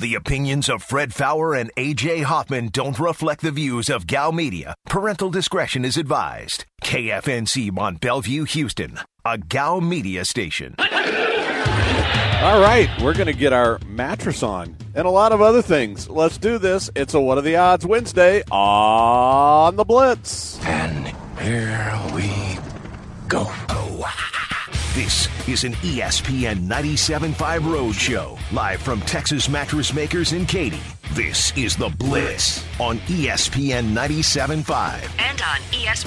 The opinions of Fred Fowler and A.J. Hoffman don't reflect the views of Gal Media. Parental discretion is advised. KFNC Mont Bellevue, Houston, a Gal Media station. All right, we're going to get our mattress on and a lot of other things. Let's do this. It's a What Are the Odds Wednesday on the Blitz. And here we go. This is an ESPN 97.5 Road Show, live from Texas Mattress Makers in Katy. This is The Blitz on ESPN 97.5. And on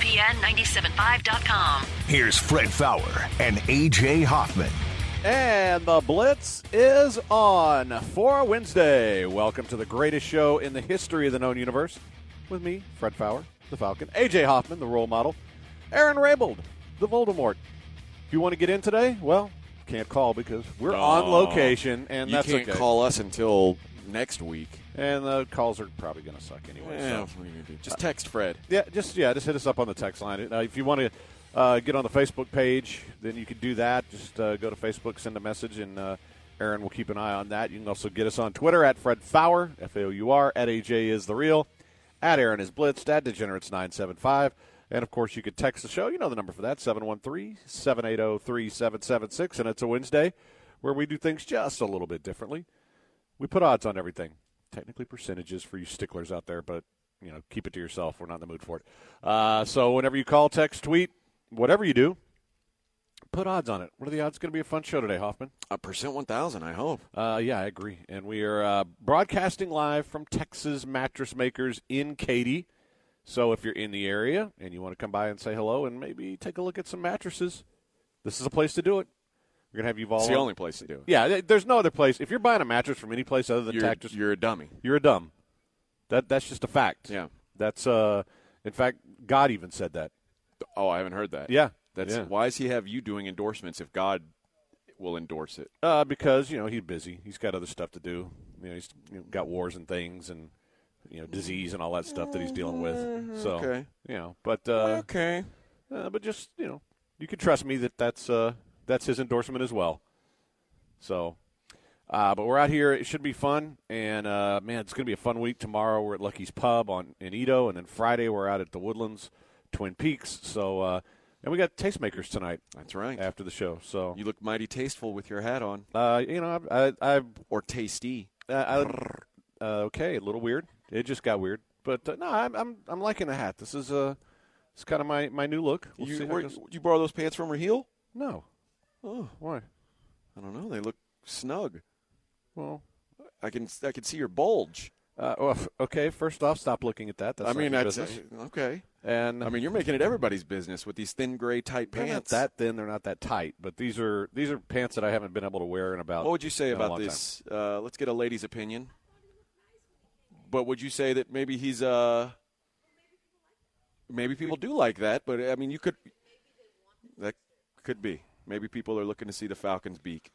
ESPN975.com. Here's Fred Fowler and A.J. Hoffman. And The Blitz is on for Wednesday. Welcome to the greatest show in the history of the known universe. With me, Fred Fowler, the Falcon, A.J. Hoffman, the role model, Aaron Raybould, the Voldemort. If you want to get in today, well, can't call because we're on location, and that's okay. You can't call us until next week. And the calls are probably going to suck anyway. Yeah, so. just text Fred. Just hit us up on the text line. If you want to get on the Facebook page, then you can do that. Just go to Facebook, send a message, and Aaron will keep an eye on that. You can also get us on Twitter at Fred Fowler, F-A-O-U-R, at AJ is the real, at Aaron is Blitzed, at Degenerates975. And, of course, you could text the show. You know the number for that, 713-780-3776. And it's a Wednesday where we do things just a little bit differently. We put odds on everything. Technically percentages for you sticklers out there, but, keep it to yourself. We're not in the mood for it. So whenever you call, text, tweet, whatever you do, put odds on it. What are the odds? It's going to be a fun show today, Hoffman. A percent 1,000, I hope. Yeah, I agree. And we are broadcasting live from Texas Mattress Makers in Katy. So if you're in the area and you want to come by and say hello and maybe take a look at some mattresses, this is a place to do it. We're going to have you all. It's the only place to do it. Yeah, there's no other place. If you're buying a mattress from any place other than Texas, you're a dummy. You're a dumb. That's just a fact. Yeah. That's in fact, God even said that. Oh, I haven't heard that. Yeah. Why does he have you doing endorsements if God will endorse it? Because he's busy. He's got other stuff to do. He's got wars and things and. Disease and all that stuff that he's dealing with. So, okay. But okay. But just you can trust me that's his endorsement as well. So, but we're out here. It should be fun, and man, it's going to be a fun week. Tomorrow we're at Lucky's Pub in Edo, and then Friday we're out at the Woodlands, Twin Peaks. So, and we got tastemakers tonight. That's right. After the show, so you look mighty tasteful with your hat on. Or tasty. Okay, a little weird. It just got weird, but no, I'm liking the hat. This is it's kind of my new look. You borrow those pants from Raheel? No. Oh, why? I don't know. They look snug. Well, I can see your bulge. Well, okay. First off, stop looking at that. That's business. Okay. And you're making it everybody's business with these thin gray tight pants. They're not that thin. They're not that tight. But these are pants that I haven't been able to wear in about. What would you say about this? Let's get a lady's opinion. But would you say that maybe he's maybe people do like that, but you could that could be. Maybe people are looking to see the Falcons' beak.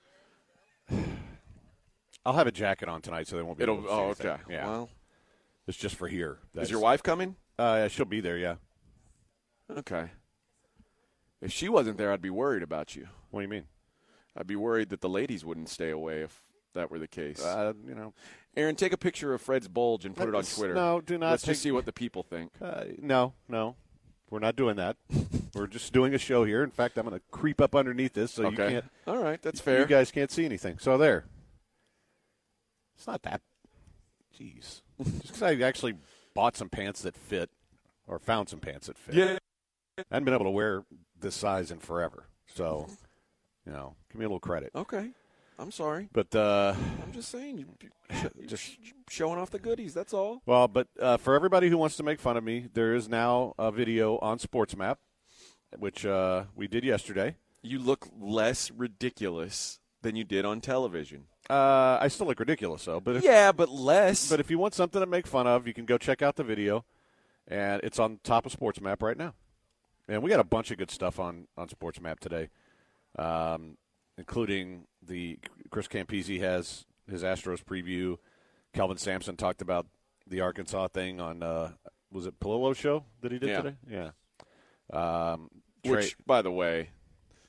I'll have a jacket on tonight so they won't be able to see anything. Okay. Yeah. Well, it's just for here. Is your wife coming? She'll be there, yeah. Okay. If she wasn't there, I'd be worried about you. What do you mean? I'd be worried that the ladies wouldn't stay away if that were the case. Aaron, take a picture of Fred's bulge and put it on Twitter. No, do not. Let's just see what the people think. No. We're not doing that. We're just doing a show here. In fact, I'm going to creep up underneath this so you can't. All right, that's fair. You guys can't see anything. So there. It's not that. Jeez. Just because I actually bought some pants that fit or found some pants that fit. Yeah. I haven't been able to wear this size in forever. So, give me a little credit. Okay. I'm sorry. But I'm just saying, just showing off the goodies, that's all. Well, but for everybody who wants to make fun of me, there is now a video on SportsMap, which we did yesterday. You look less ridiculous than you did on television. I still look ridiculous, though. But but less. But if you want something to make fun of, you can go check out the video, and it's on top of SportsMap right now. And we got a bunch of good stuff on SportsMap today, including the Chris Campese has his Astros preview. Kelvin Sampson talked about the Arkansas thing on was it Palillo's show that he did today? Yeah. Which, by the way,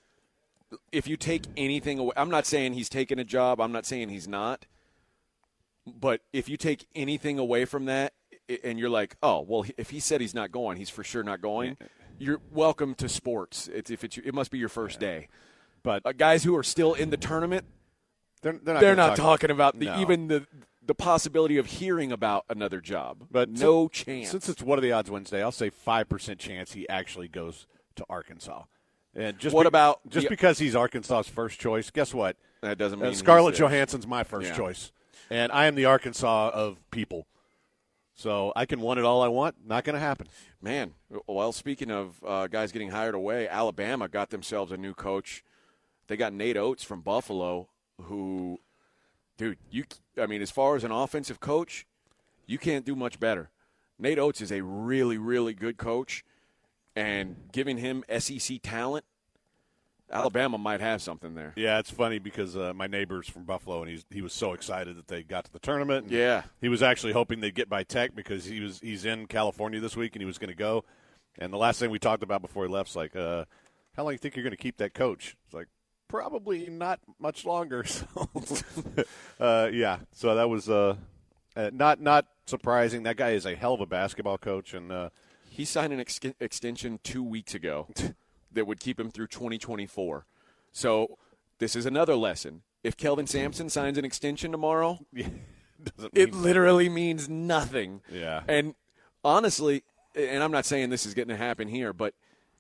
if you take anything away, I'm not saying he's taking a job. I'm not saying he's not. But if you take anything away from that and you're like, oh, well, if he said he's not going, he's for sure not going, you're welcome to sports. It must be your first day. But guys who are still in the tournament, they're not talking about even the possibility of hearing about another job. But no chance. Since it's What Are the Odds Wednesday, I'll say 5% chance he actually goes to Arkansas. And just because he's Arkansas's first choice, guess what? That doesn't mean Scarlett Johansson's my first choice. And I am the Arkansas of people. So I can want it all I want. Not going to happen. Man, well, speaking of guys getting hired away, Alabama got themselves a new coach. They got Nate Oates from Buffalo, who, dude, as far as an offensive coach, you can't do much better. Nate Oates is a really, really good coach, and giving him SEC talent, Alabama might have something there. Yeah, it's funny because my neighbor's from Buffalo, and he was so excited that they got to the tournament. And yeah. He was actually hoping they'd get by Tech because he's in California this week, and he was going to go. And the last thing we talked about before he left is like, how long do you think you're going to keep that coach? It's like, probably not much longer. So, yeah. So that was not surprising. That guy is a hell of a basketball coach, and he signed an extension 2 weeks ago that would keep him through 2024. So this is another lesson. If Kelvin Sampson signs an extension tomorrow, it literally means nothing. Yeah. And honestly, and I'm not saying this is going to happen here, but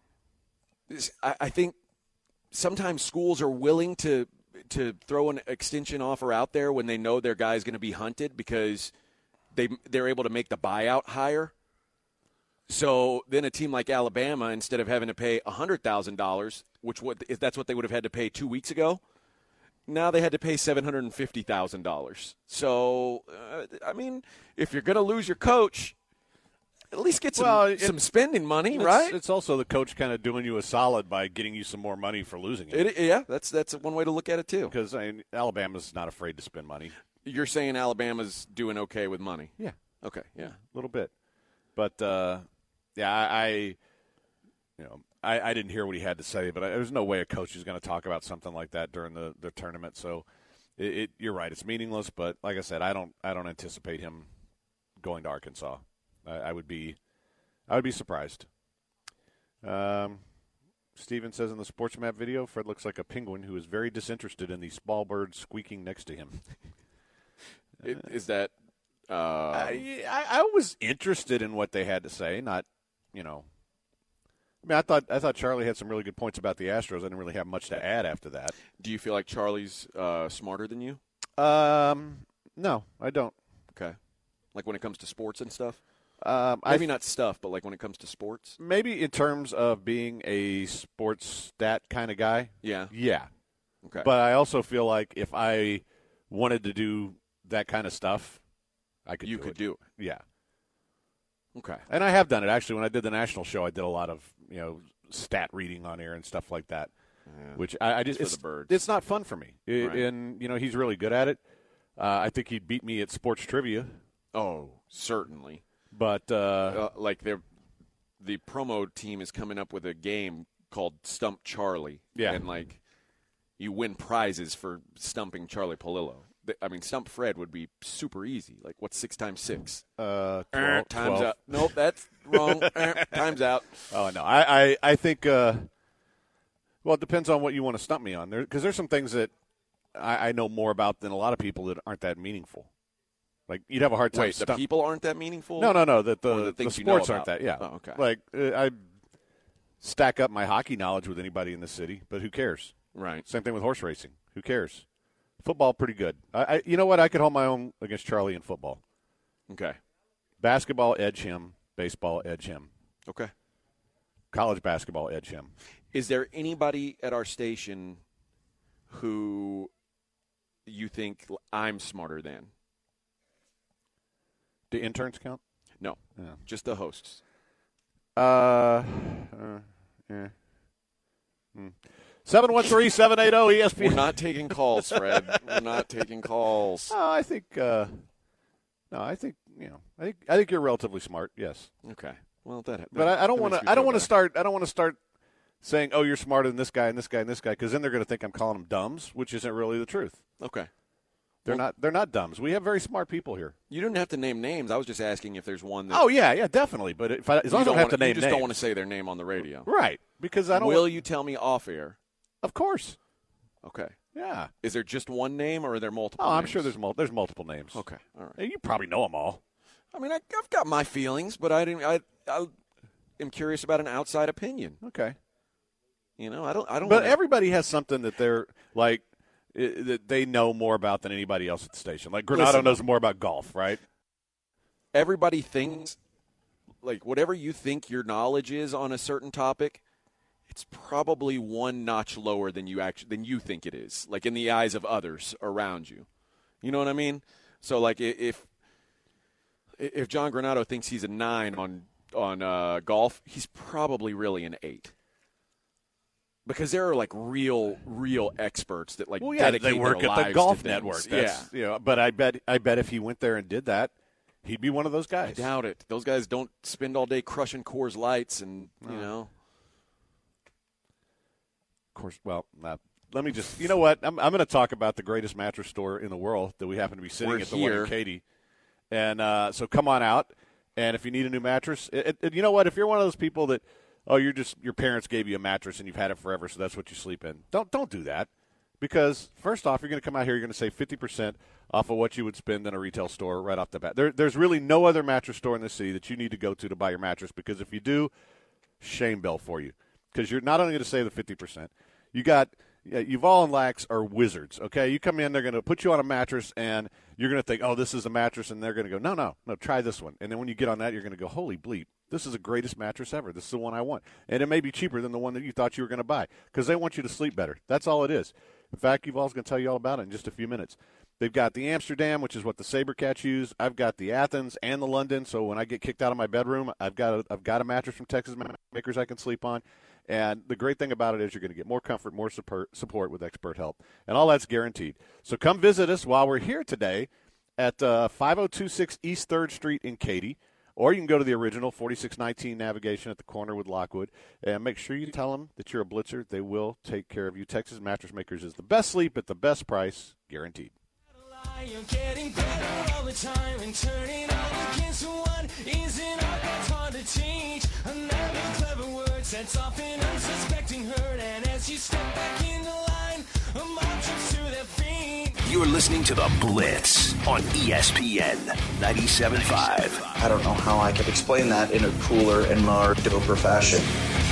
I think sometimes schools are willing to throw an extension offer out there when they know their guy's going to be hunted because they're able to make the buyout higher. So then a team like Alabama, instead of having to pay $100,000, if that's what they would have had to pay 2 weeks ago, now they had to pay $750,000. So, if you're going to lose your coach, at least get some spending money, right? It's also the coach kind of doing you a solid by getting you some more money for losing it. Yeah, that's one way to look at it, too. Because Alabama's not afraid to spend money. You're saying Alabama's doing okay with money? Yeah. Okay, yeah. A little bit. But, I didn't hear what he had to say, but there's no way a coach is going to talk about something like that during the tournament. So you're right. It's meaningless, but like I said, I don't anticipate him going to Arkansas. I would be surprised. Steven says in the Sports Map video, Fred looks like a penguin who is very disinterested in the small bird squeaking next to him. Is that? I was interested in what they had to say. Not, I thought Charlie had some really good points about the Astros. I didn't really have much to add after that. Do you feel like Charlie's smarter than you? No, I don't. Okay. Like when it comes to sports and stuff? Maybe not stuff, but like when it comes to sports? Maybe in terms of being a sports stat kind of guy. Yeah. Yeah. Okay. But I also feel like if I wanted to do that kind of stuff, I could do it. Yeah. Okay. And I have done it. Actually, when I did the national show, I did a lot of, stat reading on air and stuff like that, which I just – it's for the birds. It's not fun for me. Right. And, he's really good at it. I think he'd beat me at sports trivia. Oh, certainly. But like the promo team is coming up with a game called Stump Charlie. Yeah. And like you win prizes for stumping Charlie Polillo. Stump Fred would be super easy. Like what's 6 times 6? 12. Time's out. Nope, that's wrong. Time's out. Oh no, I think. Well, it depends on what you want to stump me on. Because there's some things that I know more about than a lot of people that aren't that meaningful. Like, you'd have a hard time. Wait, the people aren't that meaningful? No. That the things sports aren't that. Yeah. Oh, okay. Like, I stack up my hockey knowledge with anybody in the city, but who cares? Right. Same thing with horse racing. Who cares? Football, pretty good. You know what? I could hold my own against Charlie in football. Okay. Basketball, edge him. Baseball, edge him. Okay. College basketball, edge him. Is there anybody at our station who you think I'm smarter than? Do interns count? No. Just the hosts. Yeah. 713-780 ESPN. We're not taking calls, Fred. We're not taking calls. I think I think you're relatively smart. Yes. Okay. Well, that but I don't want to. I don't want to start saying, "Oh, you're smarter than this guy and this guy and this guy," because then they're going to think I'm calling them dumbs, which isn't really the truth. Okay. They're not dumbs. We have very smart people here. You didn't have to name names. I was just asking if there's one that. Oh yeah, definitely. But as long as I don't have to name names, you just don't want to say their name on the radio, right? Because I don't. Will you tell me off air? Of course. Okay. Yeah. Is there just one name, or are there multiple? Oh, names? I'm sure there's multiple names. Okay. All right. You probably know them all. I mean, I've got my feelings, but I am curious about an outside opinion. Okay. I don't. But everybody has something that they're like that they know more about than anybody else at the station. Like Granado knows more about golf, right? Everybody thinks, like, whatever you think your knowledge is on a certain topic, it's probably one notch lower than you think it is, like in the eyes of others around you. You know what I mean? So, like, if John Granado thinks he's a 9 on golf, he's probably really an 8. Because there are like real experts that dedicate they work their at the lives golf to network. things. Yeah, but I bet if he went there and did that, he'd be one of those guys. I doubt it. Those guys don't spend all day crushing Coors Lights and Of course. Well, let me just. You know what? I'm going to talk about the greatest mattress store in the world that we happen to be sitting at the one in Katy, and so come on out. And if you need a new mattress, you know what? If you're one of those people that. Oh, your parents gave you a mattress and you've had it forever, so that's what you sleep in. Don't do that, because first off, you're going to come out here, you're going to save 50% off of what you would spend in a retail store right off the bat. There's really no other mattress store in the city that you need to go to buy your mattress, because if you do, shame bell for you, because you're not only going to save the 50%, Yuval and Lax are wizards. Okay, you come in, they're going to put you on a mattress, and you're going to think, oh, this is a mattress, and they're going to go, no, try this one, and then when you get on that, you're going to go, holy bleep. This is the greatest mattress ever. This is the one I want. And it may be cheaper than the one that you thought you were going to buy, because they want you to sleep better. That's all it is. In fact, Yuval's going to tell you all about it in just a few minutes. They've got the Amsterdam, which is what the Sabercats use. I've got the Athens and the London, so when I get kicked out of my bedroom, I've got a mattress from Texas Makers I can sleep on. And the great thing about it is you're going to get more comfort, more support with expert help. And all that's guaranteed. So come visit us while we're here today at 5026 East 3rd Street in Katy. Or you can go to the original 4619 Navigation at the corner with Lockwood, and make sure you tell them that you're a Blitzer. They will take care of you. Texas Mattress Makers is the best sleep at the best price, guaranteed. You're getting better all the time, and turning all against one isn't art that's hard to teach. Another clever words that's often unsuspecting hurt, and as you step back in the line, a mob trips to their feet. You're listening to The Blitz on ESPN 97.5. I don't know how I could explain that in a cooler and more doper fashion.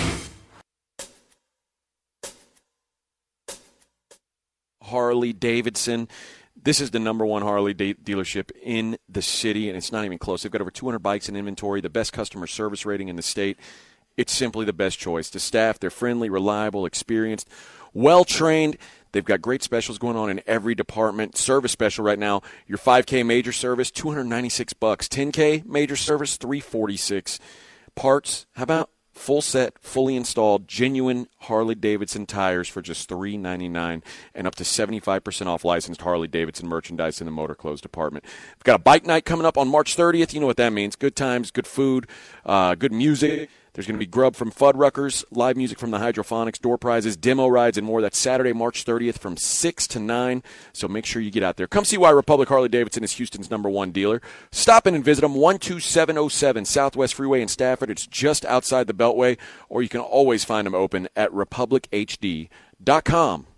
Harley Davidson. This is the number one Harley dealership in the city, and it's not even close. They've got over 200 bikes in inventory, the best customer service rating in the state. It's simply the best choice. The staff, they're friendly, reliable, experienced, well-trained. They've got great specials going on in every department. Service special right now, your 5K major service, $296. 10K major service, $346. Parts, how about full set, fully installed, genuine Harley-Davidson tires for just $399, and up to 75% off licensed Harley-Davidson merchandise in the motor clothes department. We've got a bike night coming up on March 30th. You know what that means. Good times, good food, good music. There's going to be grub from Fuddruckers, live music from the Hydrophonics, door prizes, demo rides, and more. That's Saturday, March 30th from 6 to 9. So make sure you get out there. Come see why Republic Harley-Davidson is Houston's number one dealer. Stop in and visit them, 12707 Southwest Freeway in Stafford. It's just outside the Beltway. Or you can always find them open at republichd.com.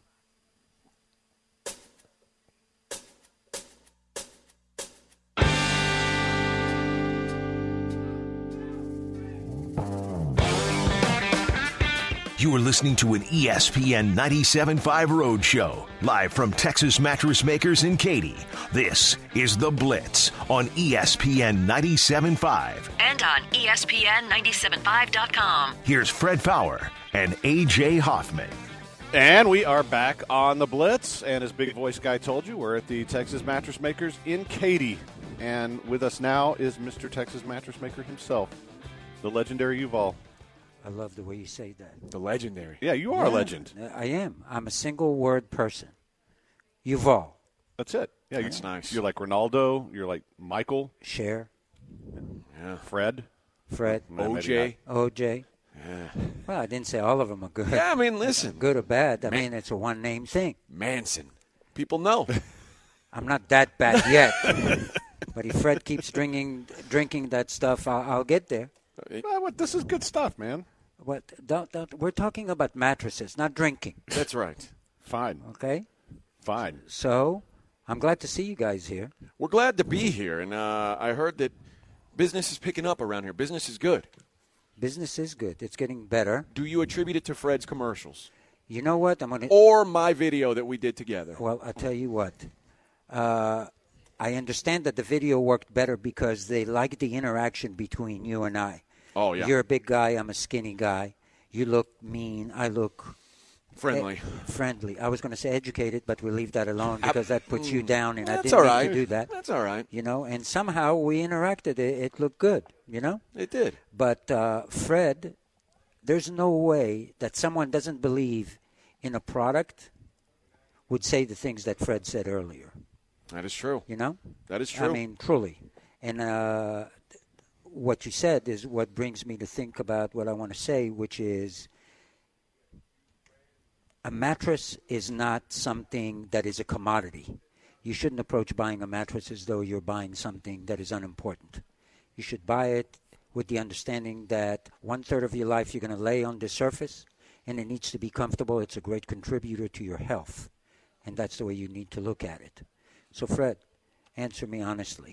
You are listening to an ESPN 97.5 Road Show, live from Texas Mattress Makers in Katy. This is The Blitz on ESPN 97.5. And on ESPN975.com. Here's Fred Fowler and A.J. Hoffman. And we are back on The Blitz, and as Big Voice Guy told you, we're at the Texas Mattress Makers in Katy. And with us now is Mr. Texas Mattress Maker himself, the legendary Yuval. I love the way you say that. The legendary. Yeah, you are a legend. I am. I'm a single-word person. Yuval. That's it. Yeah, That's nice. You're like Ronaldo. You're like Michael. Cher. Yeah. Fred. OJ. OJ. Yeah. Well, I didn't say all of them are good. Yeah, I mean, listen. Good or bad. I mean, it's a one-name thing. Manson. People know. I'm not that bad yet. But if Fred keeps drinking that stuff, I'll get there. This is good stuff, man. What? We're talking about mattresses, not drinking. That's right. Fine. Okay? Fine. So, I'm glad to see you guys here. We're glad to be here, and I heard that business is picking up around here. Business is good. Business is good. It's getting better. Do you attribute it to Fred's commercials? You know what? Or my video that we did together? Well, I'll tell you what. I understand that the video worked better because they liked the interaction between you and I. Oh, yeah. You're a big guy. I'm a skinny guy. You look mean. I look friendly. Friendly. I was going to say educated, but we'll leave that alone because that puts you down, and I didn't mean to do that. That's all right. You know, and somehow we interacted. It looked good, you know? It did. But Fred, there's no way that someone doesn't believe in a product would say the things that Fred said earlier. That is true. You know? That is true. I mean, truly. And what you said is what brings me to think about what I want to say, which is a mattress is not something that is a commodity. You shouldn't approach buying a mattress as though you're buying something that is unimportant. You should buy it with the understanding that 1/3 of your life you're going to lay on the surface, and it needs to be comfortable. It's a great contributor to your health, and that's the way you need to look at it. So, Fred, answer me honestly.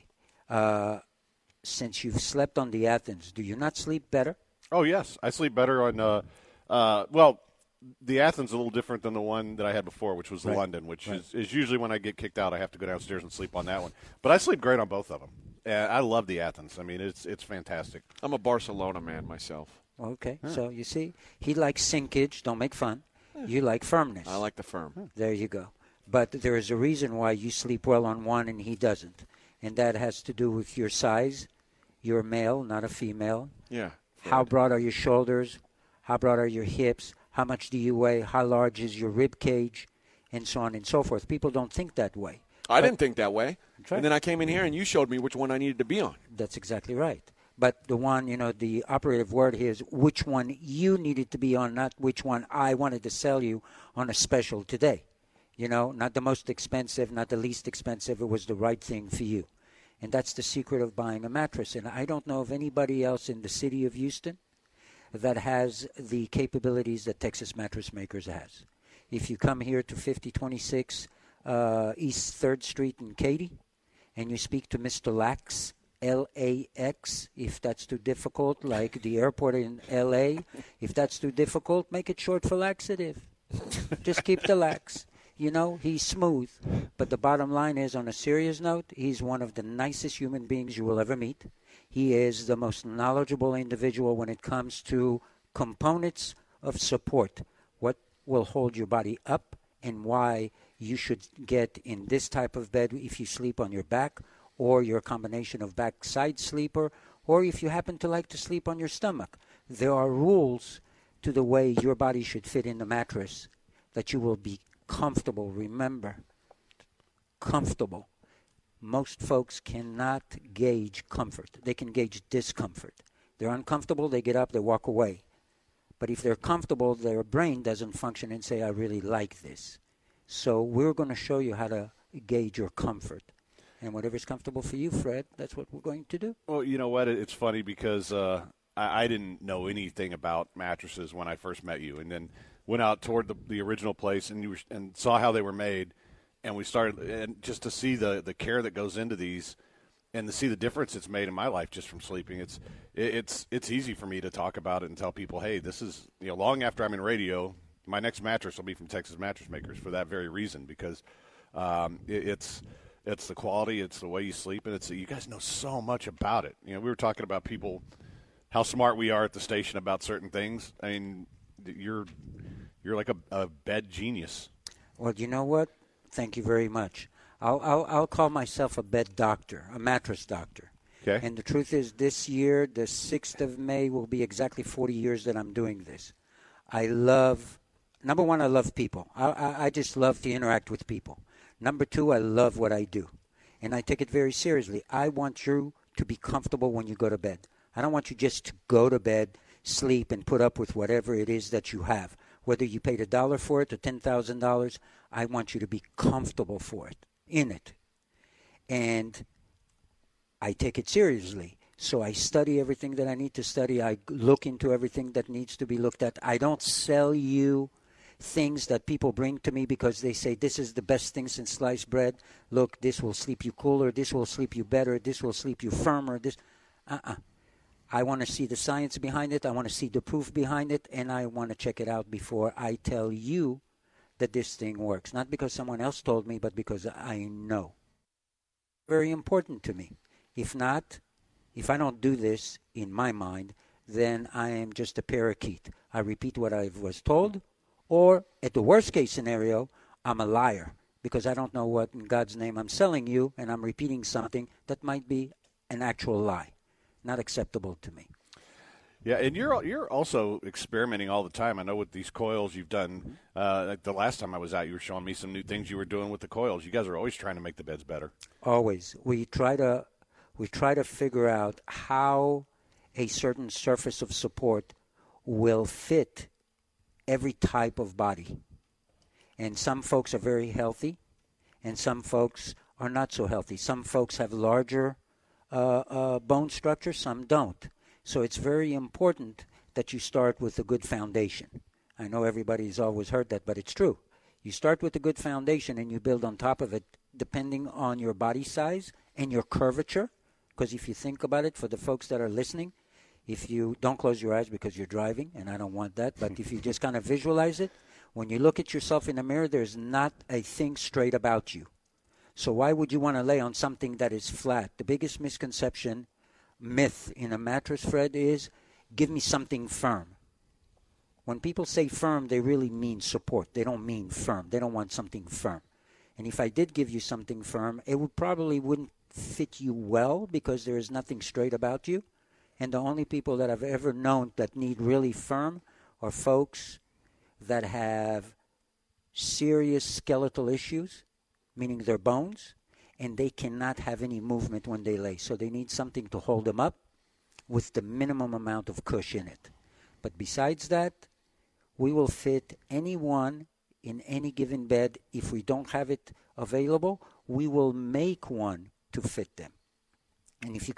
Since you've slept on the Athens, do you not sleep better? Oh, yes. I sleep better on well, the Athens is a little different than the one that I had before, which was the London, which is usually when I get kicked out, I have to go downstairs and sleep on that one. But I sleep great on both of them. I love the Athens. I mean, it's fantastic. I'm a Barcelona man myself. Okay, so you see, he likes sinkage. Don't make fun. You like firmness. I like the firm. There you go. But there is a reason why you sleep well on one and he doesn't. And that has to do with your size. You're a male, not a female. Yeah. How broad are your shoulders? How broad are your hips? How much do you weigh? How large is your rib cage? And so on and so forth. People don't think that way. I didn't think that way. That's right. And then I came in here and you showed me which one I needed to be on. That's exactly right. But the one, the operative word here is which one you needed to be on, not which one I wanted to sell you on a special today. Not the most expensive, not the least expensive. It was the right thing for you. And that's the secret of buying a mattress. And I don't know of anybody else in the city of Houston that has the capabilities that Texas Mattress Makers has. If you come here to 5026 East 3rd Street in Katy, and you speak to Mr. Lax, L-A-X, if that's too difficult, like the airport in L.A., if that's too difficult, make it short for laxative. Just keep the lax. He's smooth. But the bottom line is, on a serious note, he's one of the nicest human beings you will ever meet. He is the most knowledgeable individual when it comes to components of support. What will hold your body up and why you should get in this type of bed if you sleep on your back, or you're a combination of backside sleeper, or if you happen to like to sleep on your stomach. There are rules to the way your body should fit in the mattress that you will be comfortable. Remember, comfortable. Most folks cannot gauge comfort. They can gauge discomfort. They're uncomfortable, they get up, they walk away. But if they're comfortable, their brain doesn't function and say, I really like this. So we're going to show you how to gauge your comfort. And whatever's comfortable for you, Fred, that's what we're going to do. Well, you know what? It's funny because I didn't know anything about mattresses when I first met you, and then went out toward the original place and saw how they were made, and we started, and just to see the care that goes into these, and to see the difference it's made in my life just from sleeping. It's easy for me to talk about it and tell people, hey, this is, long after I'm in radio, my next mattress will be from Texas Mattress Makers for that very reason, because it's the quality, it's the way you sleep, and you guys know so much about it. We were talking about people, how smart we are at the station about certain things. I mean, you're like a bed genius. Well, you know what? Thank you very much. I'll call myself a bed doctor, a mattress doctor. Okay. And the truth is, this year, the 6th of May, will be exactly 40 years that I'm doing this. Number one, I love people. I just love to interact with people. Number two, I love what I do. And I take it very seriously. I want you to be comfortable when you go to bed. I don't want you just to go to bed, sleep, and put up with whatever it is that you have. Whether you paid $1 for it or $10,000, I want you to be comfortable for it, in it, and I take it seriously. So I study everything that I need to study. I look into everything that needs to be looked at. I don't sell you things that people bring to me because they say this is the best thing since sliced bread. Look, this will sleep you cooler. This will sleep you better. This will sleep you firmer. I want to see the science behind it. I want to see the proof behind it, and I want to check it out before I tell you that this thing works. Not because someone else told me, but because I know. Very important to me. If not, if I don't do this in my mind, then I am just a parakeet. I repeat what I was told, or at the worst case scenario, I'm a liar because I don't know what in God's name I'm selling you, and I'm repeating something that might be an actual lie. Not acceptable to me. Yeah, and you're also experimenting all the time. I know with these coils you've done. Like the last time I was out, you were showing me some new things you were doing with the coils. You guys are always trying to make the beds better. Always. We try to figure out how a certain surface of support will fit every type of body. And some folks are very healthy, and some folks are not so healthy. Some folks have larger bone structure, some don't. So it's very important that you start with a good foundation. I know everybody's always heard that, but it's true. You start with a good foundation and you build on top of it depending on your body size and your curvature. Because if you think about it, for the folks that are listening, if you don't close your eyes because you're driving, and I don't want that, but if you just kind of visualize it, when you look at yourself in the mirror, there's not a thing straight about you. So why would you want to lay on something that is flat? The biggest myth in a mattress, Fred, is give me something firm. When people say firm, they really mean support. They don't mean firm. They don't want something firm. And if I did give you something firm, it wouldn't fit you well because there is nothing straight about you. And the only people that I've ever known that need really firm are folks that have serious skeletal issues, meaning their bones, and they cannot have any movement when they lay. So they need something to hold them up with the minimum amount of cushion in it. But besides that, we will fit anyone in any given bed. If we don't have it available, we will make one to fit them. And if you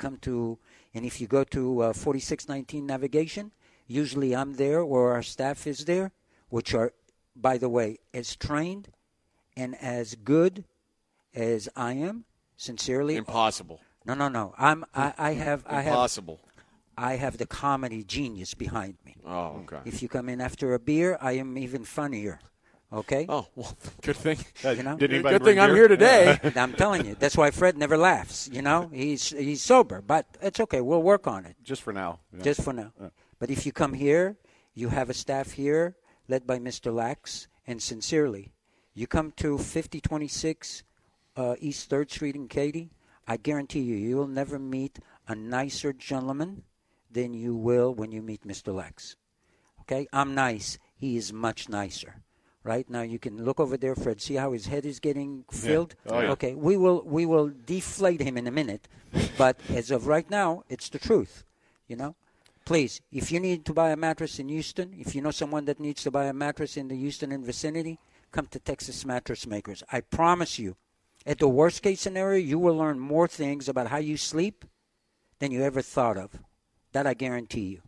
go to 4619 Navigation, usually I'm there or our staff is there, which are, by the way, as trained and as good as I am, sincerely. Impossible. No. I have Impossible. I have the comedy genius behind me. Oh, okay. If you come in after a beer, I am even funnier. Okay? Oh, well, good thing. You know? Good thing I'm here today. I'm telling you. That's why Fred never laughs. You know, he's sober, but it's okay. We'll work on it. Just for now. Yeah. Just for now. Yeah. But if you come here, you have a staff here led by Mr. Lax, and sincerely, you come to 5026 East 3rd Street in Katy, I guarantee you will never meet a nicer gentleman than you will when you meet Mr. Lax. Okay? I'm nice. He is much nicer. Right? Now you can look over there, Fred. See how his head is getting filled? Yeah. Oh, yeah. Okay. We will deflate him in a minute. But as of right now, it's the truth. You know? Please, if you need to buy a mattress in Houston, if you know someone that needs to buy a mattress in the Houston and vicinity, come to Texas Mattress Makers. I promise you, at the worst case scenario, you will learn more things about how you sleep than you ever thought of. That I guarantee you.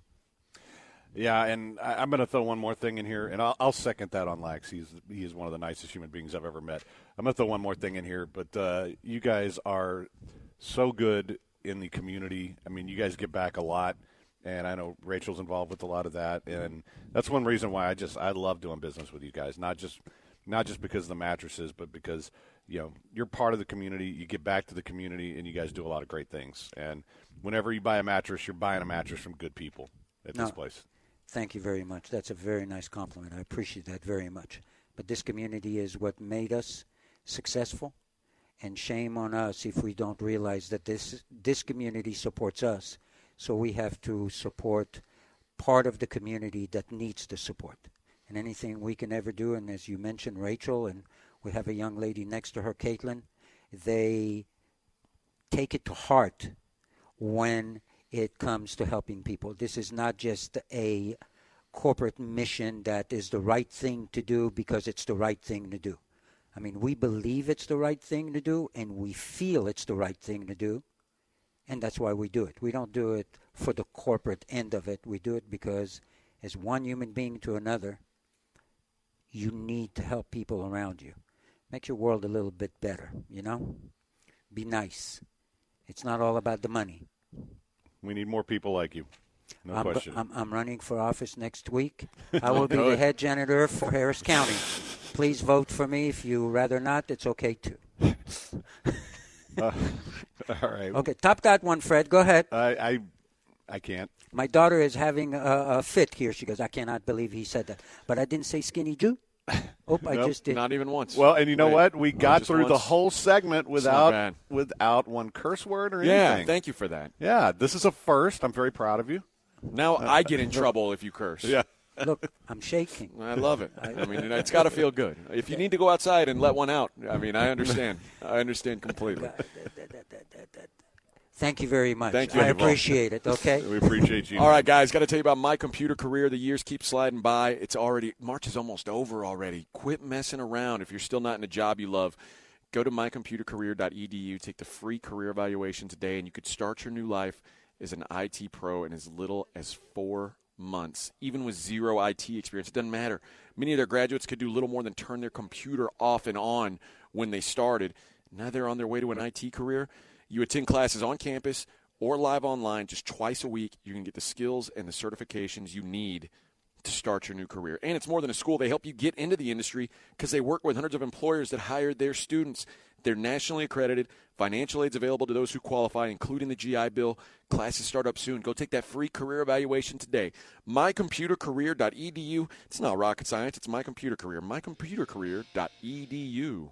Yeah, and I'm going to throw one more thing in here, and I'll second that on Lax. He is one of the nicest human beings I've ever met. I'm going to throw one more thing in here, but you guys are so good in the community. I mean, you guys give back a lot, and I know Rachel's involved with a lot of that, and that's one reason why I love doing business with you guys. Not just because of the mattresses, but because you're part of the community. You give back to the community, and you guys do a lot of great things. And whenever you buy a mattress, you're buying a mattress from good people at this place. Thank you very much. That's a very nice compliment. I appreciate that very much. But this community is what made us successful, and shame on us if we don't realize that this community supports us. So we have to support part of the community that needs the support. And anything we can ever do, and as you mentioned, Rachel, and we have a young lady next to her, Caitlin, they take it to heart when it comes to helping people. This is not just a corporate mission that is the right thing to do because it's the right thing to do. I mean, we believe it's the right thing to do, and we feel it's the right thing to do, and that's why we do it. We don't do it for the corporate end of it. We do it because as one human being to another, you need to help people around you. Makes your world a little bit better, you know? Be nice. It's not all about the money. We need more people like you. No question. I'm running for office next week. I will be the head janitor for Harris County. Please vote for me. If you rather not, it's okay too. All right. Okay, top that one, Fred. Go ahead. I can't. My daughter is having a fit here. She goes, I cannot believe he said that. But I didn't say skinny Jew. Oh, I just did. Not even once. Well, and you know what? We got through the once. whole segment without one curse word or anything. Yeah, thank you for that. Yeah, this is a first. I'm very proud of you. Now I get in trouble if you curse. Yeah. Look, I'm shaking. I love it. I mean, it's got to feel good. If you need to go outside and let one out, I mean, I understand. I understand completely. Thank you very much. Thank you. I appreciate it, okay? We appreciate you. All right, guys, got to tell you about My Computer Career. The years keep sliding by. March is almost over already. Quit messing around. If you're still not in a job you love, go to mycomputercareer.edu. Take the free career evaluation today, and you could start your new life as an IT pro in as little as 4 months, even with zero IT experience. It doesn't matter. Many of their graduates could do little more than turn their computer off and on when they started. Now they're on their way to an IT career. You attend classes on campus or live online just twice a week. You can get the skills and the certifications you need to start your new career. And it's more than a school. They help you get into the industry because they work with hundreds of employers that hire their students. They're nationally accredited. Financial aid's available to those who qualify, including the GI Bill. Classes start up soon. Go take that free career evaluation today. mycomputercareer.edu. It's not rocket science. It's My Computer Career. mycomputercareer.edu.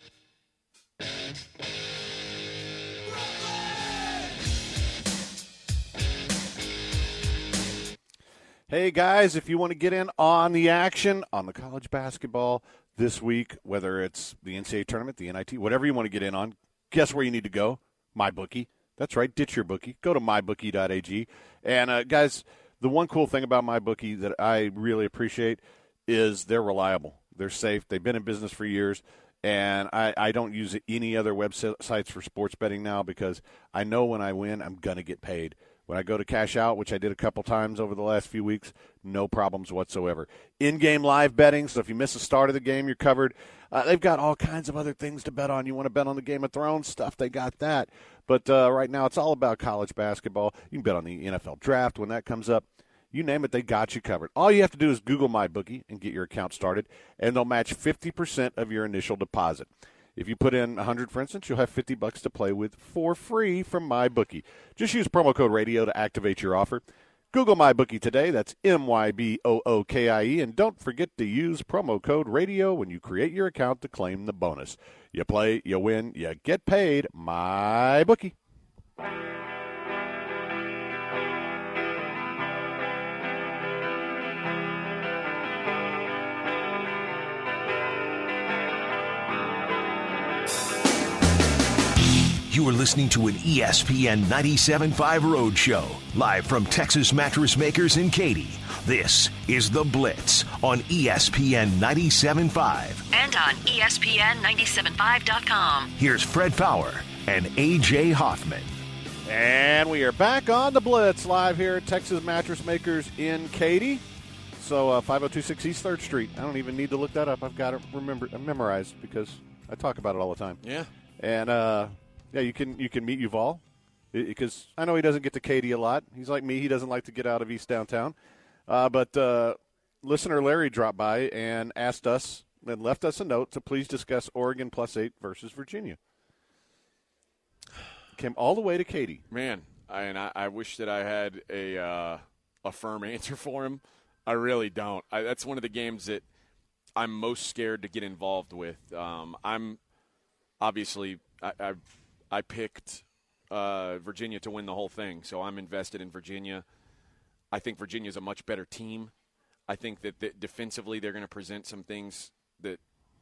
Hey, guys, if you want to get in on the action on the college basketball this week, whether it's the NCAA tournament, the NIT, whatever you want to get in on, guess where you need to go? MyBookie. That's right. Ditch your bookie. Go to mybookie.ag. And, guys, the one cool thing about MyBookie that I really appreciate is they're reliable. They're safe. They've been in business for years. And I don't use any other websites for sports betting now because I know when I win, I'm going to get paid. When I go to cash out, which I did a couple times over the last few weeks, no problems whatsoever. In-game live betting, so if you miss the start of the game, you're covered. They've got all kinds of other things to bet on. You want to bet on the Game of Thrones stuff, they got that. But right now it's all about college basketball. You can bet on the NFL draft when that comes up. You name it, they got you covered. All you have to do is Google MyBookie and get your account started, and they'll match 50% of your initial deposit. If you put in 100, for instance, you'll have $50 to play with for free from MyBookie. Just use promo code radio to activate your offer. Google MyBookie today. That's MyBookie. And don't forget to use promo code radio when you create your account to claim the bonus. You play, you win, you get paid. MyBookie. You are listening to an ESPN 97.5 Road Show, live from Texas Mattress Makers in Katy. This is The Blitz on ESPN 97.5. And on ESPN975.com. Here's Fred Faour and A.J. Hoffman. And we are back on The Blitz, live here at Texas Mattress Makers in Katy. So 5026 East 3rd Street. I don't even need to look that up. I've got it memorized because I talk about it all the time. Yeah. And, yeah, you can meet Yuval because I know he doesn't get to Katy a lot. He's like me. He doesn't like to get out of East Downtown. But listener Larry dropped by and asked us and left us a note to please discuss Oregon +8 versus Virginia. Came all the way to Katy. Man, I wish that I had a firm answer for him. I really don't. That's one of the games that I'm most scared to get involved with. I'm obviously I picked Virginia to win the whole thing, so I'm invested in Virginia. I think Virginia's a much better team. I think that defensively they're going to present some things that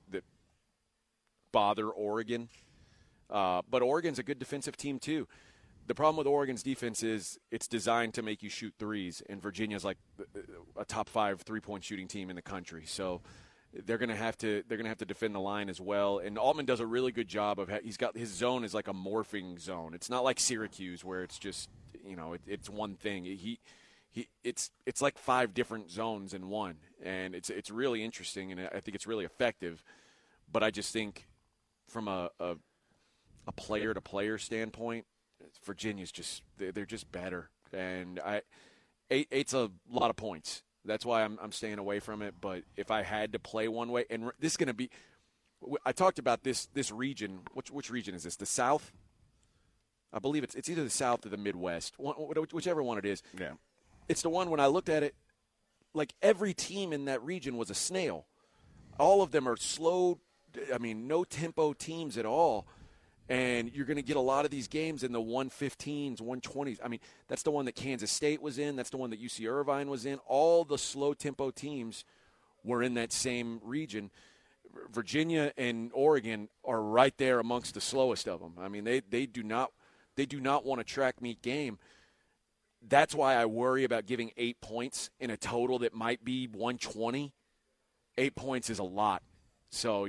bother Oregon. But Oregon's a good defensive team too. The problem with Oregon's defense is it's designed to make you shoot threes, and Virginia's like a top 5 3-point shooting team in the country. So they're going to have to defend the line as well. And Altman does a really good job of he's got his zone is like a morphing zone. It's not like Syracuse where it's just it's one thing. It's like 5 different zones in one, and it's really interesting, and I think it's really effective. But I just think from a player-to-player standpoint, Virginia's they're just better, and 8's a lot of points. That's why I'm staying away from it. But if I had to play one way, and this is going to be, I talked about this region. Which region is this? The South? I believe it's either the South or the Midwest, whichever one it is. Yeah. It's the one when I looked at it, like every team in that region was a snail. All of them are slow, no tempo teams at all. And you're going to get a lot of these games in the 115s, 120s. That's the one that Kansas State was in. That's the one that UC Irvine was in. All the slow tempo teams were in that same region. Virginia and Oregon are right there amongst the slowest of them. They do not want a track meet game. That's why I worry about giving 8 points in a total that might be 120. 8 points is a lot. So,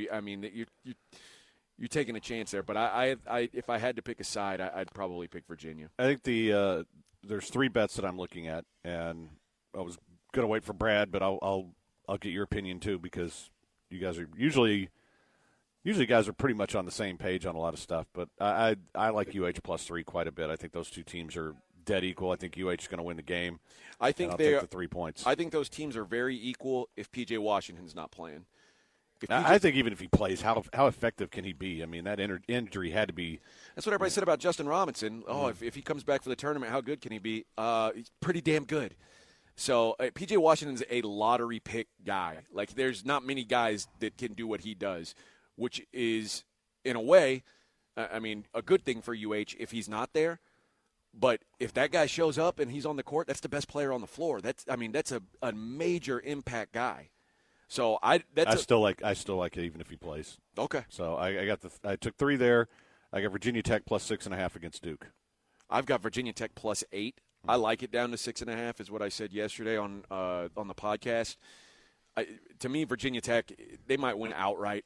you're taking a chance there. But I if I had to pick a side, I'd probably pick Virginia. I think there's 3 bets that I'm looking at, and I was going to wait for Brad, but I'll get your opinion too, because you guys are usually guys are pretty much on the same page on a lot of stuff. But I like UH +3 quite a bit. I think those 2 teams are dead equal. I think UH is going to win the game. I think I'll take the 3 points. I think those teams are very equal if P.J. Washington's not playing. I think even if he plays, how effective can he be? That injury had to be. That's what everybody said about Justin Robinson. Oh, if he comes back for the tournament, how good can he be? He's pretty damn good. So P.J. Washington's a lottery pick guy. Like, there's not many guys that can do what he does, which is, in a way, a good thing for UH if he's not there. But if that guy shows up and he's on the court, that's the best player on the floor. That's a major impact guy. So I still like it even if he plays. Okay. So I took 3 there. I got Virginia Tech +6.5 against Duke. I've got Virginia Tech +8. I like it down to 6.5, is what I said yesterday on the podcast. To me, Virginia Tech, they might win outright.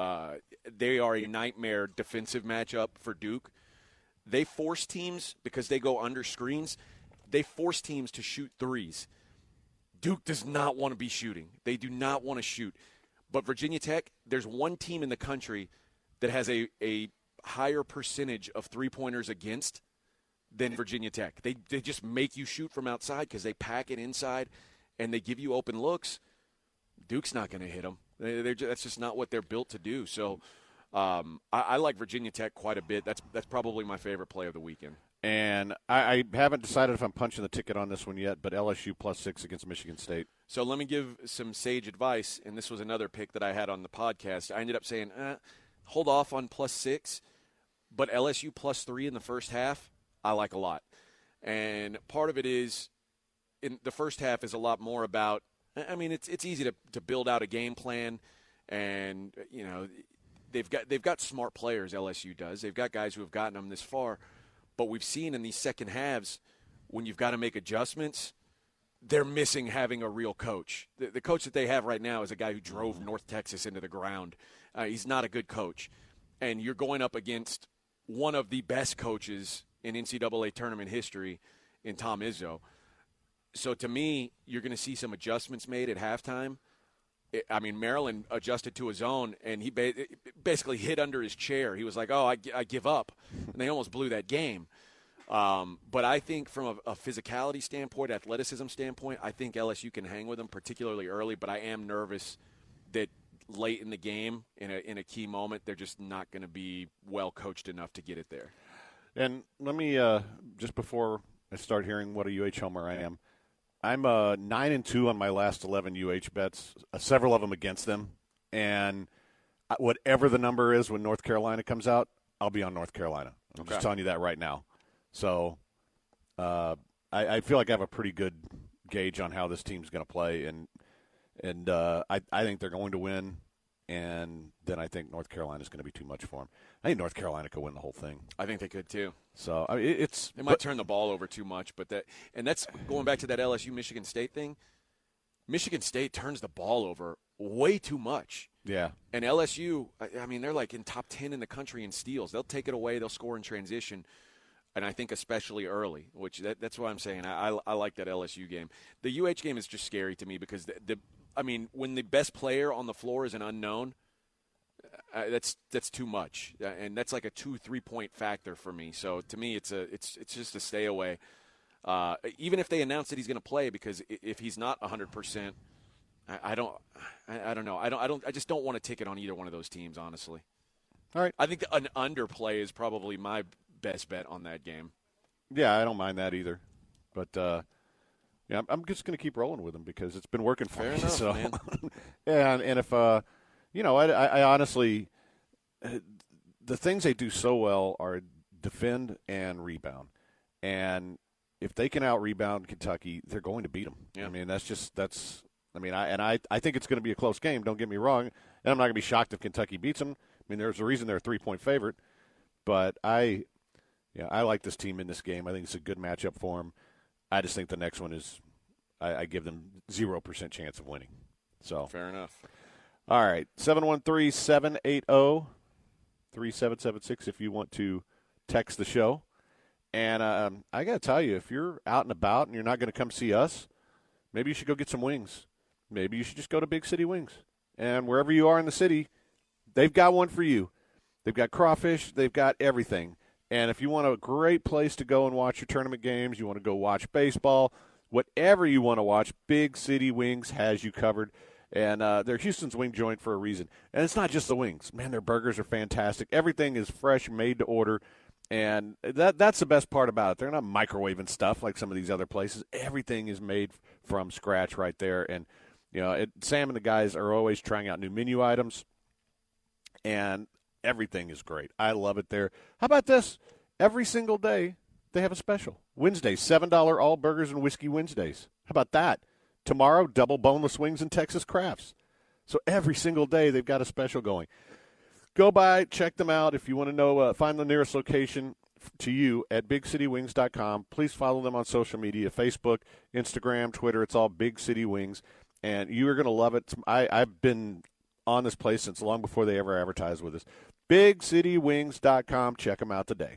They are a nightmare defensive matchup for Duke. They force teams, because they go under screens, they force teams to shoot threes. Duke does not want to be shooting. They do not want to shoot. But Virginia Tech, there's one team in the country that has a higher percentage of three-pointers against than Virginia Tech. They just make you shoot from outside because they pack it inside and they give you open looks. Duke's not going to hit them. That's just not what they're built to do. So I like Virginia Tech quite a bit. That's probably my favorite play of the weekend. And I haven't decided if I'm punching the ticket on this one yet, but LSU +6 against Michigan State. So let me give some sage advice, and this was another pick that I had on the podcast. I ended up saying, hold off on +6, but LSU +3 in the first half, I like a lot. And part of it is, in the first half is a lot more about, it's easy to build out a game plan, and, they've got smart players, LSU does. They've got guys who have gotten them this far. But we've seen in these second halves, when you've got to make adjustments, they're missing having a real coach. The coach that they have right now is a guy who drove North Texas into the ground. He's not a good coach. And you're going up against one of the best coaches in NCAA tournament history in Tom Izzo. So to me, you're going to see some adjustments made at halftime. Maryland adjusted to his own, and he basically hid under his chair. He was like, I give up. And they almost blew that game. But I think from a physicality standpoint, athleticism standpoint, I think LSU can hang with them, particularly early. But I am nervous that late in the game, in a key moment, they're just not going to be well coached enough to get it there. And let me, just before I start hearing what a UH homer I am, I'm 9-2 on my last 11 UH bets, several of them against them. And whatever the number is when North Carolina comes out, I'll be on North Carolina. I'm just telling you that right now. So I feel like I have a pretty good gauge on how this team's going to play. And I think they're going to win. And then I think North Carolina's going to be too much for them. I think North Carolina could win the whole thing. I think they could too. So they might turn the ball over too much, but that's going back to that LSU Michigan State thing. Michigan State turns the ball over way too much. Yeah. And LSU, I mean, they're like in top 10 in the country in steals. They'll take it away. They'll score in transition. And I think especially early, which that's what I'm saying. I like that LSU game. The UH game is just scary to me because I mean, when the best player on the floor is an unknown, that's too much, and that's like a 2-3 point factor for me. So to me, it's just a stay away. Even if they announce that he's going to play, because if he's not 100%, I don't know. I just don't want a ticket on either one of those teams, honestly. All right. I think an underplay is probably my best bet on that game. Yeah, I don't mind that either. But yeah, I'm just going to keep rolling with them because it's been working for Fair me. enough, So, man. and if I honestly, the things they do so well are defend and rebound, and if they can out rebound Kentucky, they're going to beat them. Yeah. I mean, I think it's going to be a close game. Don't get me wrong, and I'm not going to be shocked if Kentucky beats them. I mean, there's a reason they're a 3-point favorite, but I like this team in this game. I think it's a good matchup for them. I just think the next one is, I give them 0% chance of winning. So Fair enough. all right, 713-780-3776 if you want to text the show. And I got to tell you, if you're out and about and you're not going to come see us, maybe you should go get some wings. Maybe you should just go to Big City Wings. And wherever you are in the city, they've got one for you. They've got crawfish. They've got everything. And if you want a great place to go and watch your tournament games, you want to go watch baseball, whatever you want to watch, Big City Wings has you covered. And they're Houston's wing joint for a reason. And it's not just the wings. Man, their burgers are fantastic. Everything is fresh, made to order. And that's the best part about it. They're not microwaving stuff like some of these other places. Everything is made from scratch right there. And, Sam and the guys are always trying out new menu items. And everything is great. I love it there. How about this? Every single day they have a special. Wednesdays, $7 all burgers and whiskey Wednesdays. How about that? Tomorrow, double boneless wings and Texas crafts. So every single day they've got a special going. Go by, check them out. If you want to know, find the nearest location to you at BigCityWings.com. Please follow them on social media, Facebook, Instagram, Twitter. It's all Big City Wings, and you are going to love it. I've been on this place since long before they ever advertised with us. BigCityWings.com. Check them out today.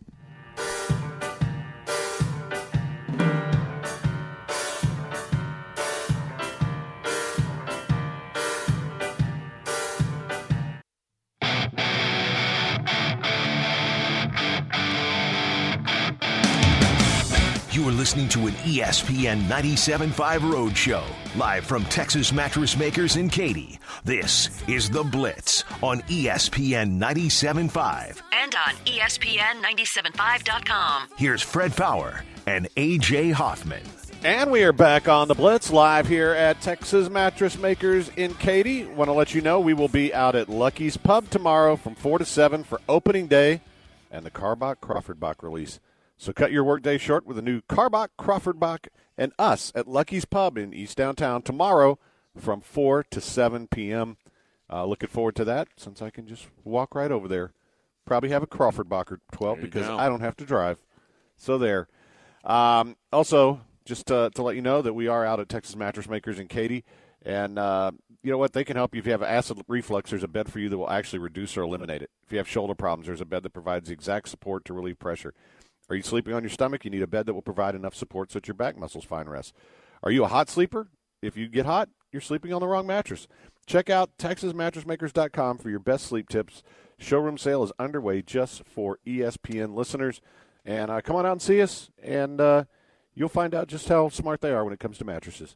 You are listening to an ESPN 97.5 Road Show, live from Texas Mattress Makers in Katy. This is The Blitz on ESPN 97.5. And on ESPN975.com. Here's Fred Fowler and A.J. Hoffman. And we are back on The Blitz, live here at Texas Mattress Makers in Katy. Want to let you know we will be out at Lucky's Pub tomorrow from 4 to 7 for opening day and the Karbach Crawford Bach release. So cut your workday short with a new Karbach, Crawford Bach, and us at Lucky's Pub in East Downtown tomorrow from 4 to 7 p.m. Looking forward to that since I can just walk right over there. Probably have a Crawford Bach or 12 because I don't have to drive. So there. Also, just to let you know that we are out at Texas Mattress Makers in Katy. And you know what? They can help you if you have acid reflux. There's a bed for you that will actually reduce or eliminate it. If you have shoulder problems, there's a bed that provides the exact support to relieve pressure. Are you sleeping on your stomach? You need a bed that will provide enough support so that your back muscles find rest. Are you a hot sleeper? If you get hot, you're sleeping on the wrong mattress. Check out TexasMattressMakers.com for your best sleep tips. Showroom sale is underway just for ESPN listeners. And come on out and see us, and you'll find out just how smart they are when it comes to mattresses.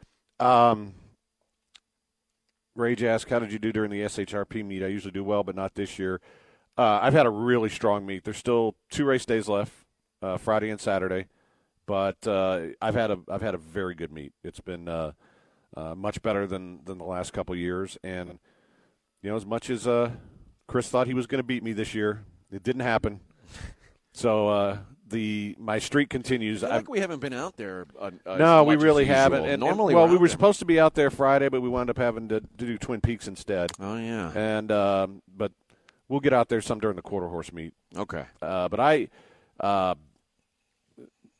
Rage asked, how did you do during the SHRP meet? I usually do well, but not this year. I've had a really strong meet. There's still 2 race days left, Friday and Saturday, but I've had a very good meet. It's been much better than the last couple of years, and as much as Chris thought he was going to beat me this year, it didn't happen. So my streak continues. I feel like we haven't been out there. No, we really haven't. And normally, we were supposed to be out there Friday, but we wound up having to do Twin Peaks instead. Oh yeah, and but. We'll get out there some during the quarter horse meet. Okay. But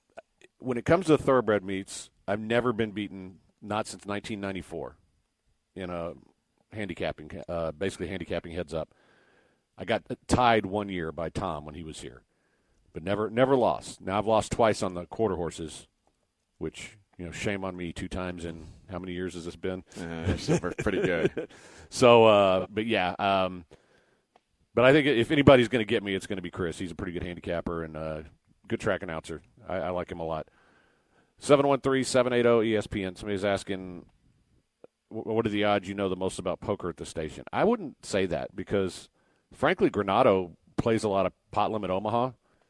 when it comes to the thoroughbred meets, I've never been beaten, not since 1994. in a basically handicapping heads up. I got tied one year by Tom when he was here, but never lost. Now I've lost twice on the quarter horses, which, shame on me 2 times in how many years has this been? Pretty good. So, but yeah, but I think if anybody's going to get me, it's going to be Chris. He's a pretty good handicapper and good track announcer. I like him a lot. 713-780-ESPN. Somebody's asking, what are the odds you know the most about poker at the station? I wouldn't say that because, frankly, Granado plays a lot of pot limit Omaha,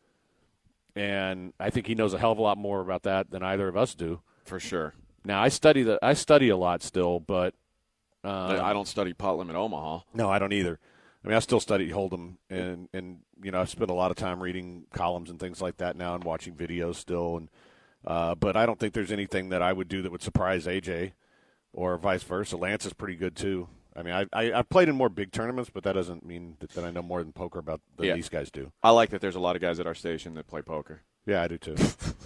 and I think he knows a hell of a lot more about that than either of us do. For sure. Now, I study a lot still, but I don't study pot limit Omaha. No, I don't either. I mean, I still study Hold'em, and I've spent a lot of time reading columns and things like that now and watching videos still. And but I don't think there's anything that I would do that would surprise AJ or vice versa. Lance is pretty good, too. I mean, I've played in more big tournaments, but that doesn't mean that I know more than poker about than these guys do. I like that there's a lot of guys at our station that play poker. Yeah, I do, too.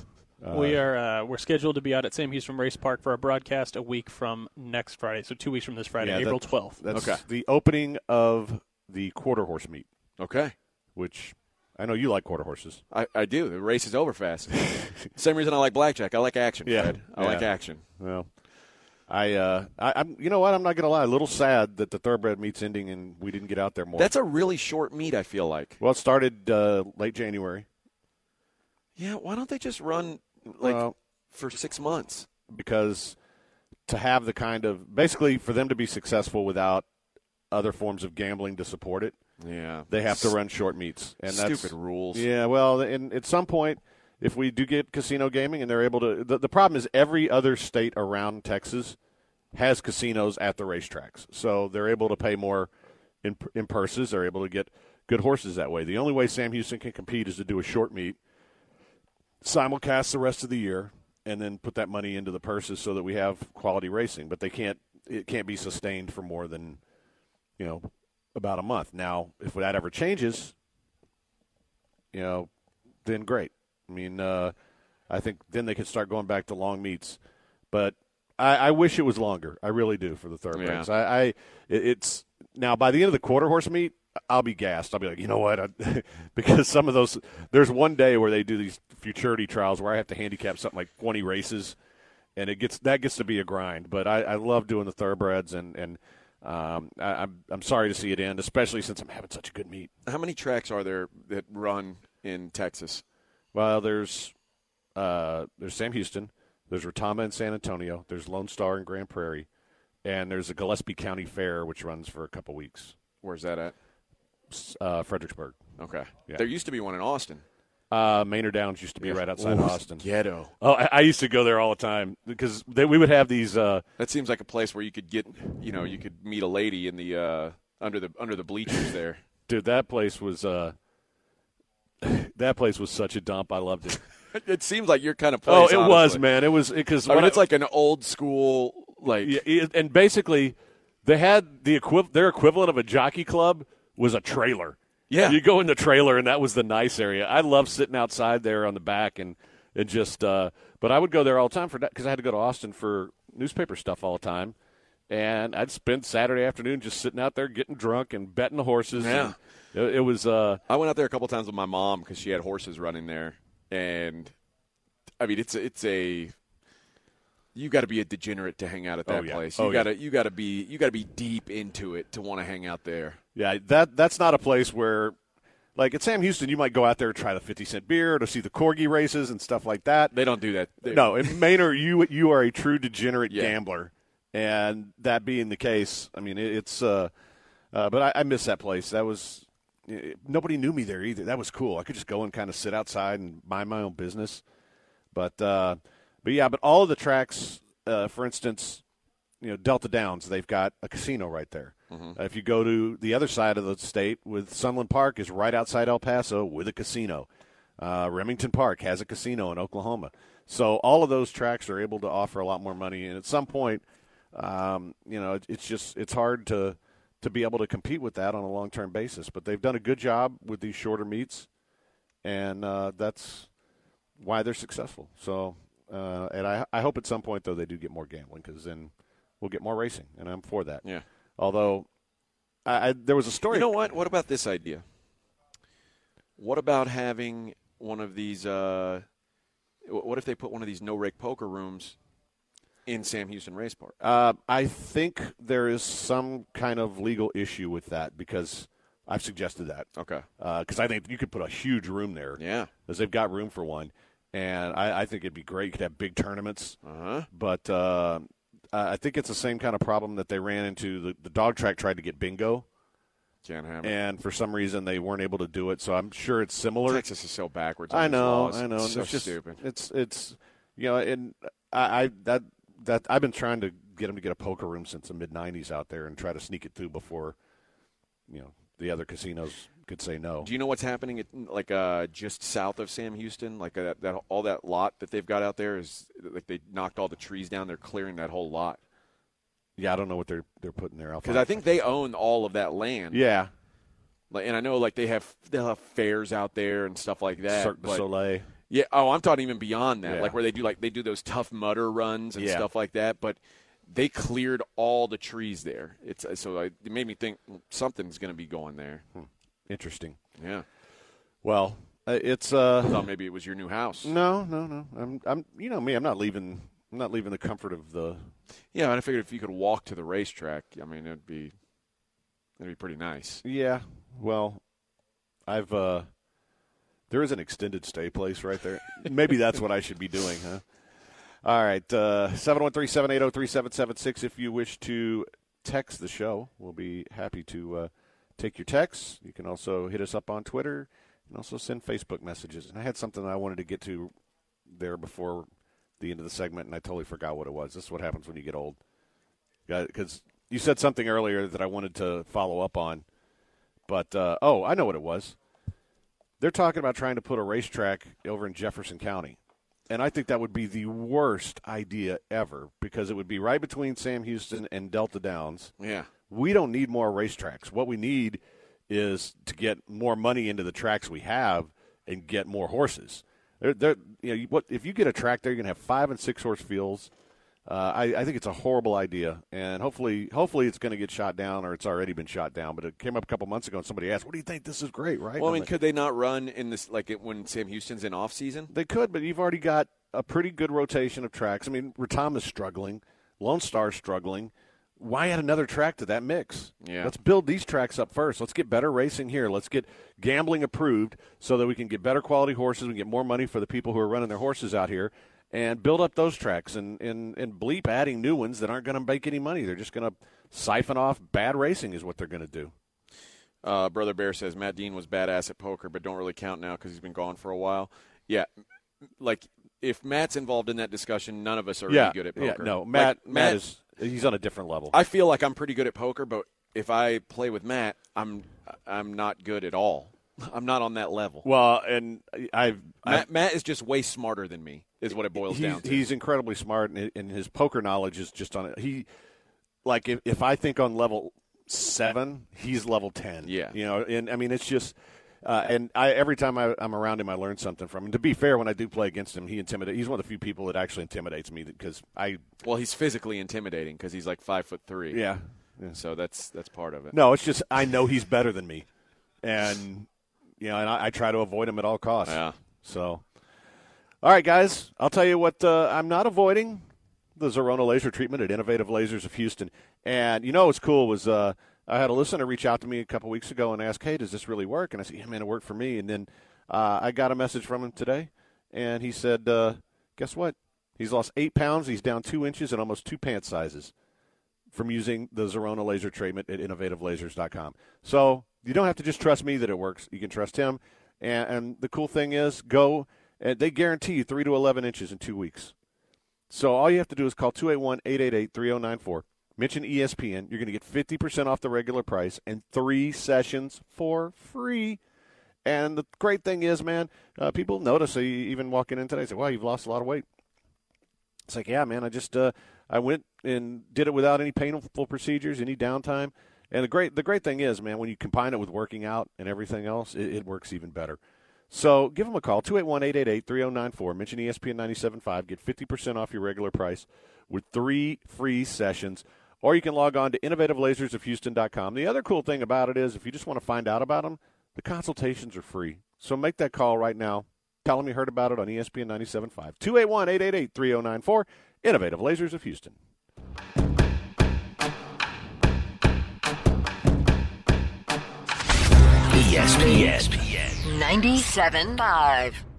We're scheduled to be out at Sam Houston Race Park for a broadcast a week from next Friday, so 2 weeks from this Friday, April 12th. That's okay. The opening of the quarter horse meet. Okay. Which I know you like quarter horses. I do. The race is over fast. Same reason I like blackjack. I like action, Fred. I like action. Well, I'm you know what? I'm not going to lie. A little sad that the thoroughbred meet's ending and we didn't get out there more. That's a really short meet, I feel like. Well, it started late January. Yeah, why don't they just run for 6 months? Because to have the kind of – basically for them to be successful without other forms of gambling to support it, they have to run short meets. And Stupid rules. Yeah, well, and at some point, if we do get casino gaming and they're able to – the problem is every other state around Texas has casinos at the racetracks. So they're able to pay more in purses. They're able to get good horses that way. The only way Sam Houston can compete is to do a short meet, simulcast the rest of the year, and then put that money into the purses so that we have quality racing. But it can't be sustained for more than, about a month. Now, if that ever changes, then great. I mean, I think then they could start going back to long meets. But I wish it was longer. I really do for the thoroughbreds. Yeah. It's now by the end of the quarter horse meet, I'll be gassed. I'll be like, you know what? Because some of those, there's one day where they do these futurity trials where I have to handicap something like 20 races, and that gets to be a grind. But I love doing the thoroughbreds, and I'm sorry to see it end, especially since I'm having such a good meet. How many tracks are there that run in Texas? Well, there's Sam Houston, there's Retama in San Antonio, there's Lone Star in Grand Prairie, and there's the Gillespie County Fair, which runs for a couple weeks. Where's that at? Fredericksburg. Okay. Yeah. There used to be one in Austin. Manor Downs used to be right outside Austin. Ghetto. Oh, I used to go there all the time because we would have these. That seems like a place where you could get, you could meet a lady in the under the bleachers there. Dude, that place was such a dump. I loved it. It seems like your kind of place. Oh, it honestly. was, man. It was because it's like an old school and basically they had their equivalent of a jockey club was a trailer. Yeah. You go in the trailer, and that was the nice area. I love sitting outside there on the back and just but I would go there all the time for that because I had to go to Austin for newspaper stuff all the time. And I'd spend Saturday afternoon just sitting out there getting drunk and betting the horses. Yeah. It was I went out there a couple times with my mom because she had horses running there. And, I mean, it's a you got to be a degenerate to hang out at that place. You got to be deep into it to want to hang out there. Yeah, that's not a place where, like at Sam Houston, you might go out there to try the 50-cent beer, to see the corgi races and stuff like that. They don't do that. No, in Manor, you are a true degenerate gambler, and that being the case, I mean it's. But I miss that place. That was nobody knew me there either. That was cool. I could just go and kind of sit outside and mind my own business. But all of the tracks, for instance, Delta Downs, they've got a casino right there. Mm-hmm. If you go to the other side of the state, with Sunland Park is right outside El Paso with a casino. Remington Park has a casino in Oklahoma. So all of those tracks are able to offer a lot more money. And at some point, it's hard to be able to compete with that on a long-term basis. But they've done a good job with these shorter meets, and that's why they're successful. So, and I hope at some point, though, they do get more gambling because then we'll get more racing, and I'm for that. Yeah. Although, there was a story. You know what? What about this idea? What about having one of these what if they put one of these no-rake poker rooms in Sam Houston Race Park? I think there is some kind of legal issue with that because I've suggested that. Okay. Because I think you could put a huge room there. Yeah. Because they've got room for one. And I think it'd be great. You could have big tournaments. Uh-huh. But I think it's the same kind of problem that they ran into. The dog track tried to get bingo. Can't have it. And for some reason they weren't able to do it. So I'm sure it's similar. Texas is so backwards. I on these know. laws. I know. It's so just stupid. It's and I've been trying to get them to get a poker room since the mid '90s out there and try to sneak it through before, the other casinos could say no. Do you know what's happening at just south of Sam Houston? Like that all that lot that they've got out there is like they knocked all the trees down. They're clearing that whole lot. Yeah, I don't know what they're putting there. Because I think they own all of that land. Yeah. And I know they'll have fairs out there and stuff like that. Cirque du Soleil. Yeah. Oh, I'm talking even beyond that, Yeah. like where they do those Tough Mudder runs and Yeah. stuff like that. But they cleared all the trees there. It made me think something's going to be going there. Interesting. Yeah. Well, it's. I thought maybe it was your new house. No. I'm me. I'm not leaving the comfort of the. Yeah, and I figured if you could walk to the racetrack, I mean, it'd be pretty nice. Yeah. Well, I've. There is an extended stay place right there. Maybe that's what I should be doing, huh? All right, 713-780-3776 if you wish to text the show. We'll be happy to take your texts. You can also hit us up on Twitter and also send Facebook messages. And I had something I wanted to get to there before the end of the segment, and I totally forgot what it was. This is what happens when you get old. Because you said something earlier that I wanted to follow up on. But, I know what it was. They're talking about trying to put a racetrack over in Jefferson County. And I think that would be the worst idea ever because it would be right between Sam Houston and Delta Downs. Yeah. We don't need more racetracks. What we need is to get more money into the tracks we have and get more horses. If you get a track there, you're going to have 5- and 6-horse fields. I think it's a horrible idea, and hopefully it's going to get shot down, or it's already been shot down. But it came up a couple months ago, and somebody asked, "What do you think? This is great, right?" Well, I mean, could they not run in this when Sam Houston's in off season? They could, but you've already got a pretty good rotation of tracks. I mean, Retama's struggling, Lone Star's struggling. Why add another track to that mix? Yeah. Let's build these tracks up first. Let's get better racing here. Let's get gambling approved so that we can get better quality horses. We can get more money for the people who are running their horses out here. And build up those tracks and bleep adding new ones that aren't going to make any money. They're just going to siphon off bad racing is what they're going to do. Brother Bear says Matt Dean was badass at poker, but don't really count now because he's been gone for a while. Yeah, like if Matt's involved in that discussion, none of us are really good at poker. Yeah, no, Matt is he's on a different level. I feel like I'm pretty good at poker, but if I play with Matt, I'm not good at all. I'm not on that level. Well, and Matt is just way smarter than me, is what it boils down to. He's incredibly smart, and his poker knowledge is just on it. If I think on level 7, he's level 10. Yeah. And I mean, it's just every time I'm around him, I learn something from him. To be fair, when I do play against him, he's one of the few people that actually intimidates me because Well, he's physically intimidating because he's like 5'3". Yeah. So that's part of it. No, it's just I know he's better than me, and and I try to avoid him at all costs. Yeah. So, all right, guys, I'll tell you what I'm not avoiding: the Zerona laser treatment at Innovative Lasers of Houston. And what's cool was I had a listener reach out to me a couple weeks ago and ask, "Hey, does this really work?" And I said, "Yeah, man, it worked for me." And then I got a message from him today, and he said, "Guess what? He's lost 8 pounds. He's down 2 inches and almost 2 pant sizes from using the Zerona laser treatment at innovativelasers.com." So you don't have to just trust me that it works. You can trust him. And the cool thing is, they guarantee you 3 to 11 inches in 2 weeks. So all you have to do is call 281-888-3094. Mention ESPN. You're going to get 50% off the regular price and 3 sessions for free. And the great thing is, man, people notice. They even walking in today say, "Wow, you've lost a lot of weight." It's like, yeah, man, I went and did it without any painful procedures, any downtime. And the great thing is, man, when you combine it with working out and everything else, it works even better. So give them a call, 281-888-3094. Mention ESPN 97.5. Get 50% off your regular price with 3 free sessions. Or you can log on to innovativelasersofhouston.com. The other cool thing about it is if you just want to find out about them, the consultations are free. So make that call right now. Tell them you heard about it on ESPN 97.5. 281-888-3094. Innovative Lasers of Houston. ESPN 97.5.